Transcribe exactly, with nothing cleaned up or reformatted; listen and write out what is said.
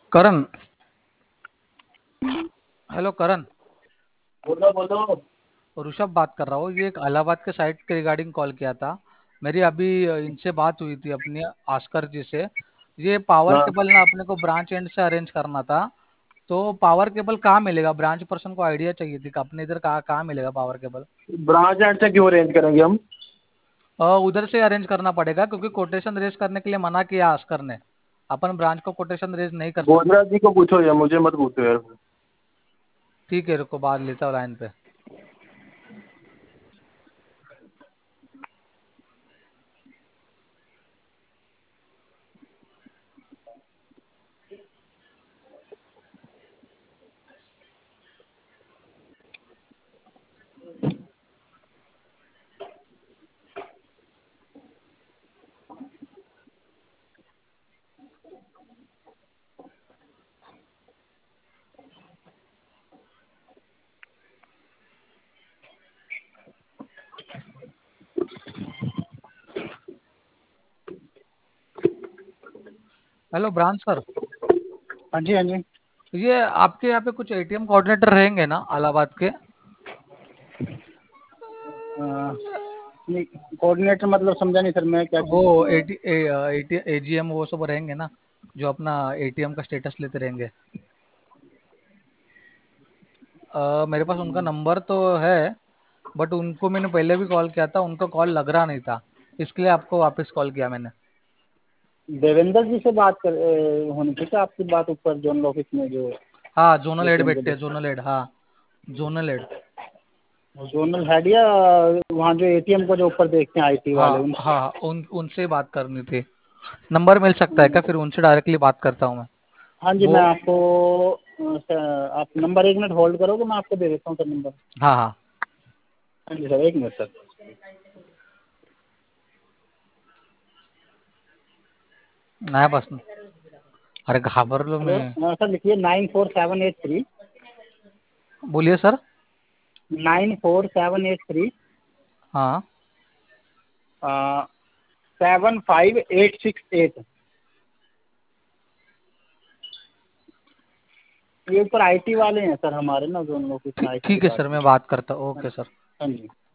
करण, hello करण। बोलो बोलो। ऋषभ बात कर रहा हूँ। ये एक इलाहाबाद के साइट के रिगार्डिंग कॉल किया था। मेरी अभी अ, इनसे बात हुई थी अपनी आस्कर जी से। ये पावर हाँ, केबल ना अपने को ब्रांच एंड से अरेंज करना था। तो पावर केबल कहाँ मिलेगा? ब्रांच पर्सन को आइडिया चाहिए थी कि अपने इधर कहाँ कहाँ मिलेगा पावर केबल। ब्रांच एंड से क्यों अरेंज करेंगे हम? अ, उधर से अरेंज करना पड़ेगा क्योंकि कोटेशन रेज करने के लिए मना किया आस्कर ने। अपन ब्रांच को कोटेशन रेज नहीं कर सकते। गोजरात जी को पूछो या मुझे मत पूछो यार। ठीक है, रुको बात लेता हूँ लाइन पे। Hello branch sir. हाँ जी हाँ जी। ये आपके यहाँ पे कुछ एटीएम कोऑर्डिनेटर रहेंगे ना इलाहाबाद के? कोऑर्डिनेटर मतलब समझा नहीं सर, मैं क्या चीज़ वो पूछ रहा हूँ। एटी एटी एजीएम वो सब रहेंगे ना, जो अपना एटीएम का स्टेटस लेते रहेंगे। अ, मेरे पास उनका नंबर तो है, बट उनको मैंने पहले भी कॉल किया था, उनका कॉल लग रहा नहीं था। इसके लिए आपको वापस कॉल किया मैंने। देवेंद्र जी से बात कर ए, होनी थी क्या आपकी बात ऊपर जोन ऑफिस में जो हाँ, जोनल हेड एटीएम को बैठते हैं, देखते जोनल हेड, हाँ। Zonal head. हैं जोनल हेड या वहाँ जो एटीएम को जो ऊपर देखते हैं आईटी हाँ वाले उनसे? हाँ हाँ, उन उनसे ही बात करनी थी। नंबर मिल सकता है क्या? फिर उनसे डायरेक्टली बात करता हूँ मैं। हाँ जी, वो, मैं आपको अ, स- आप नंबर एक मिनट होल्ड करोगे, मैं आपको दे देता हूँ सर नंबर। हाँ हाँ। हाँ जी सर, एक मिनट सर। नाही बस। अरे घाबरलो हेलो मैं। अ, सर लिखिए nine four seven eight three. बोलिए sir. Nine four seven eight three हाँ। Seven five eight six eight. ये ऊपर आईटी वाले हैं सर हमारे ना, दोनों ऑफिस में ठीक आईटी ठीक है सर, मैं डिपार्टमेंट। बात करता हूँ। हाँ ओके जी। सर। हाँ जी।